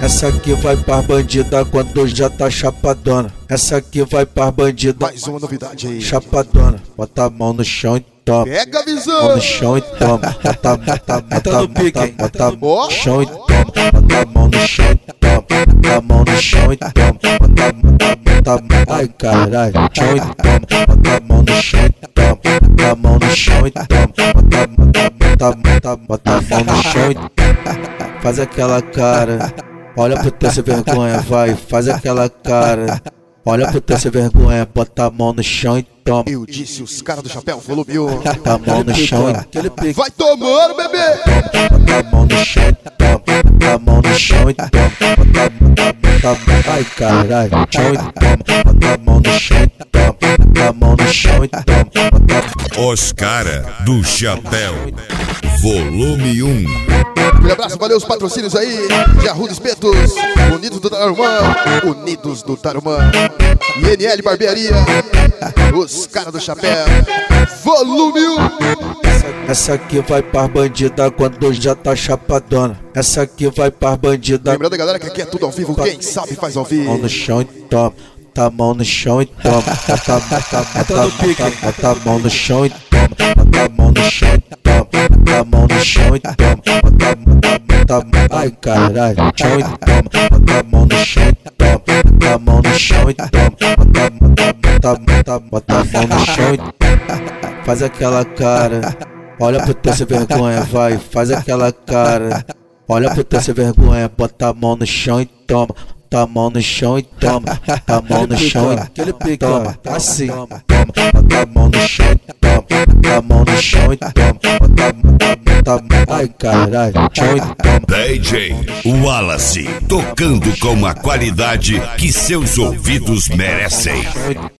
Essa aqui vai pra bandida quando já tá chapadona. Essa aqui vai pra bandida. Mais uma novidade aí. Chapadona. Bota a mão no chão e toma. Pega a visão. Mão no chão e toma. Bota no pique, bota no chão e toma. Bota a mão no chão e toma. Bota a mão no chão e toma. Bota ai caralho, chão e toma. Bota a mão no chão e toma. Bota a mão no chão e toma. Bota a mão no chão e toma. Faz aquela cara. Olha pro teu sem vergonha, vai, faz aquela cara. Olha pro teu sem vergonha, bota a mão no chão e toma. Eu disse os caras do chapéu, volume 1. Bota a mão no chão e vai tomando, bebê. bota a mão no chão e toma. Bota a mão no chão e toma. Ai caralho, chão e toma. Bota a mão no chão e toma. Bota a mão no chão e toma. Os cara do chapéu, volume 1. Um abraço, valeu os patrocínios aí de Arruda Espetos, Unidos do Tarumã, Unidos do Tarumã, INL Barbearia, os caras do chapéu, volume 1. Essa aqui vai pra bandida quando já tá chapadona. Essa aqui vai pra bandida. Lembrando, galera, que aqui é tudo ao vivo, quem sabe faz ao vivo. Mão no chão e toma. Bota a mão no chão e toma. Bota a mão no chão e toma. Bota a mão no chão e toma. Bota a mão no chão e toma. Ai caralho, chão e toma. Bota a mão no chão e toma. Bota a mão no chão e toma. Bota a mão no chão e toma. Faz aquela cara. Olha pro teu sem vergonha, vai, faz aquela cara. Olha pro teu sem vergonha, bota a mão no chão e toma. Bota a mão no chão e toma. Bota a mão no chão e toma. Assim, toma. Bota a mão no chão e toma. Bota a mão no chão e toma. Ai caralho, chão e toma. DJ Wallace, tocando com a qualidade que seus ouvidos merecem.